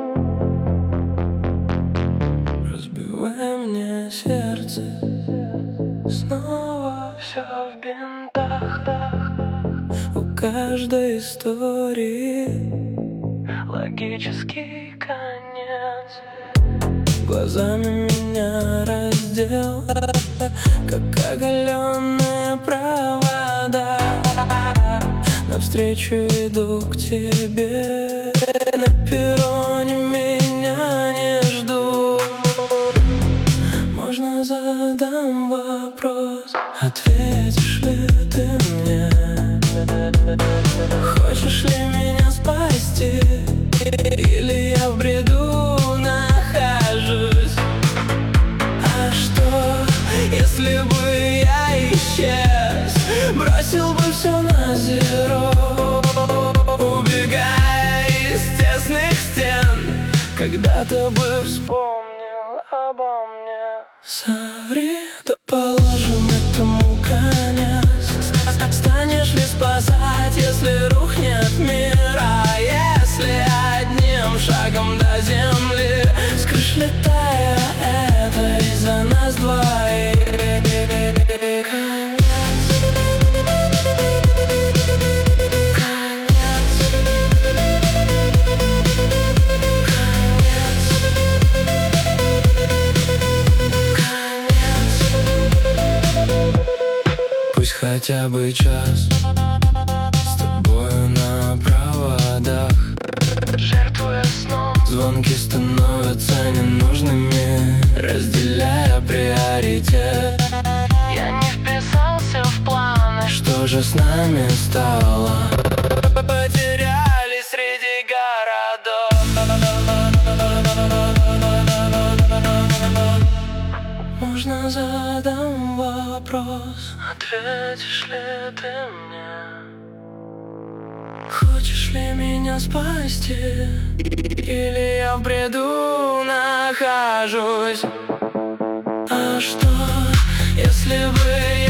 Разбивай мне сердце, снова все в бинтах. У каждой истории логический конец. Глазами меня раздел, как оголенные провода. Навстречу иду к тебе, на перроне меня не ждут. Можно задам вопрос, ответишь ли ты мне? Хочешь ли меня спасти, или я в бреду нахожусь? А что, если бы я исчез, бросил бы все на зеро, убегая из тесных стен, когда-то бы вспомнил обо мне. Соври, да положим этому конец. Станешь ли спасать, если рухнет мир? А если одним шагом до земли, с крыш летая, это из-за нас двоих? Пусть хотя бы час с тобою на проводах, жертвуя сном, звонки становятся ненужными, разделяя приоритет. Я не вписался в планы, что же с нами стало? Потерялись среди городов. Можно задам вопрос, ответишь ли ты мне? Хочешь ли меня спасти, или я в бреду нахожусь? А что, если бы